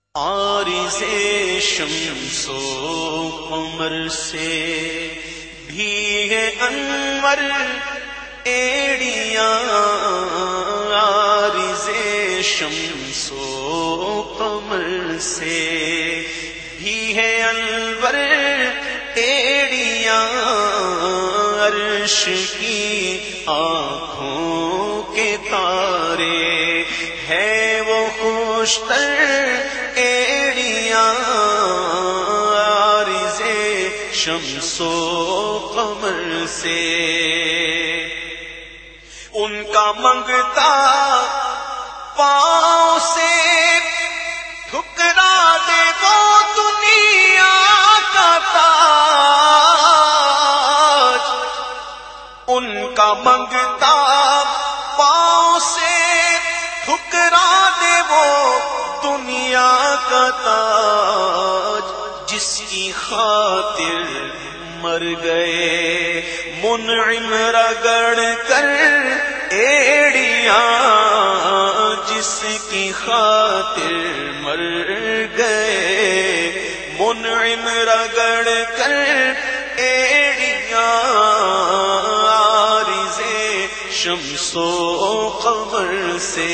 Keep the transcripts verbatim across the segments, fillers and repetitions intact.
عارض شمس و قمر سے بھی ہے انور ایڑیاں، عارض شمس و قمر سے بھی ہے انور ایڑیاں، عرش کی آنکھوں کے تارے ہے وہ خوشتر ایڑیاں، عارض شمس و قمر سے ان کا منگتا پاؤں سے ٹھکرا دے وہ دنیا کا تاج، ان کا منگتا پاؤں سے ٹھکرا دے وہ دنیا کا تاج، جس کی خاطر مر گئے منعم رگڑ کر ایڑیاں، جس کی خاطر مر گئے منعم رگڑ کر ایڑیاں، عارض شمس و قمر سے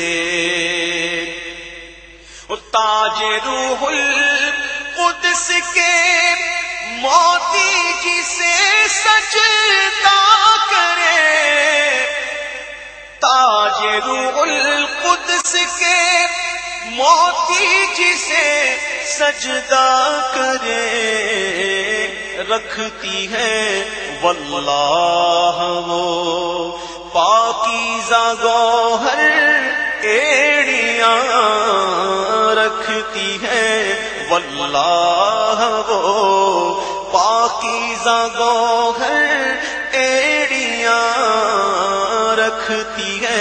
تاج روح القدس کے موتی جسے سجدہ کرے، تاج روح القدس کے موتی جسے سجدہ کرے، رکھتی ہے واللہ وہ پاکیزہ گوہر ایڑیاں، رکھتی ہے واللہ وہ پاکیزہ گوہر ایڑیاں، رکھتی ہے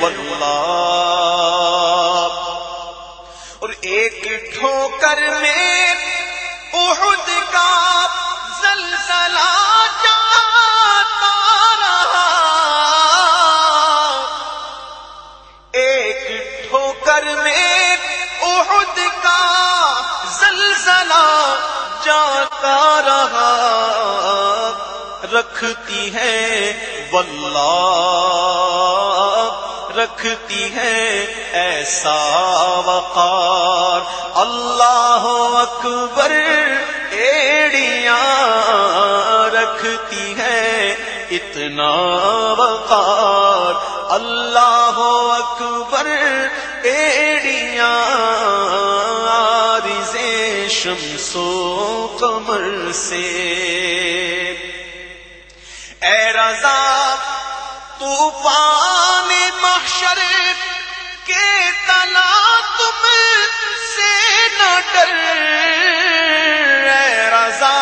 واللہ۔ اور ایک ٹھوکر میں احد کا زلزلہ جاتا رہا، ایک ٹھوکر میں احد کا زلزلہ جاتا رہا، رکھتی ہے واللہ، رکھتی ہے ایسا وقار اللہ اکبر ایڑیاں، رکھتی ہے اتنا وقار اللہ اکبر ایڑیاں، عارض شمس و قمر سے اے رضا طوفان محشر کے تلا تم سے نہ ڈر، اے رضا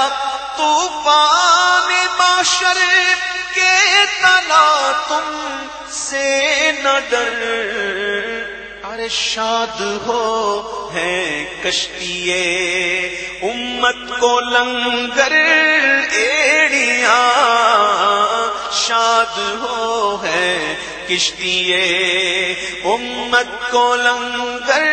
طوفان محشر کے تلا تم سے نہ ڈر، ارے شاد ہو ہے کشتیے امت کو لنگر ایڑیاں، شاد ہو ہے کشتیے امت کو لنگر